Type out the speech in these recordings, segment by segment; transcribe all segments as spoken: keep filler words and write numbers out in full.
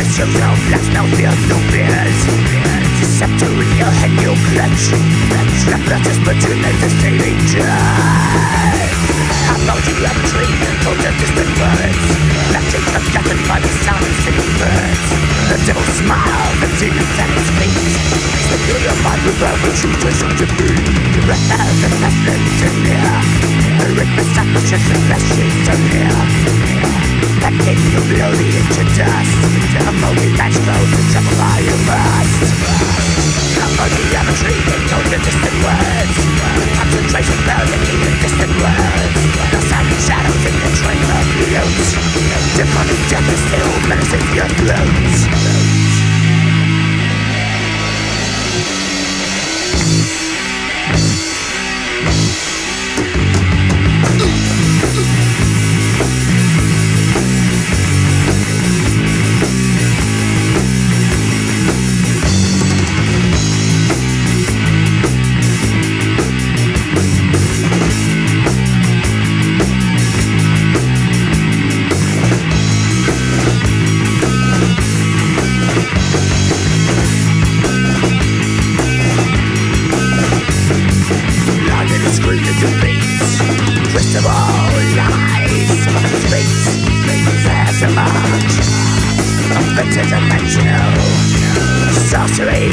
Missiles of blast, no fears, no fears. Scepter in your head, you'll clutch. The clutches between the deceiving time. How long do you have a dream told the distant words? Matching forgotten by the sound of singing birds. The devil smiles, the demons at his feet. The good of my revolve will shoot us on your feet. The breath of the pestilence is near. The rhythm sandwiches and flesh is so near. That gave you bloody into dust. A moldy match flows to trouble all you must. Come on, you have a dream and told the distant words. Concentration burning in the distant words. The silent shadows in the train of floats. Demonic death is still menacing your throats. Interdimensional sorcery.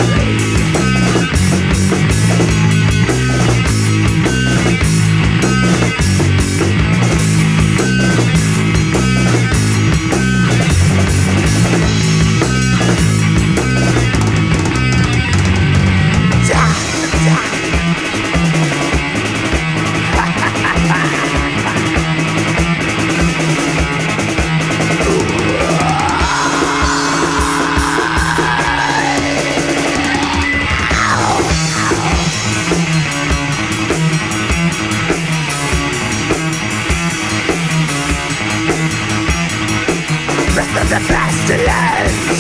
The pestilence.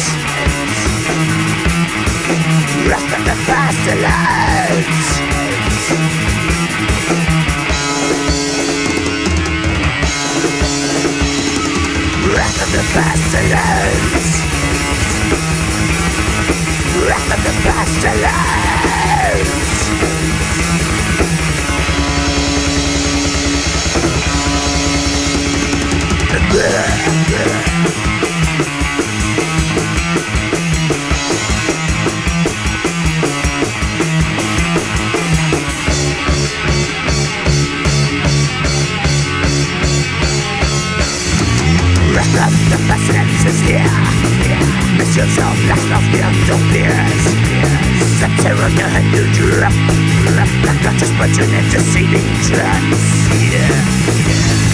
Wrath of the pestilence. Wrath of the pestilence. Wrath of the pestilence. The pestilence is here. Missiles of blast of fear, no fears. The terror in your head you drop. The conscious but in a deceiving trance. Yeah.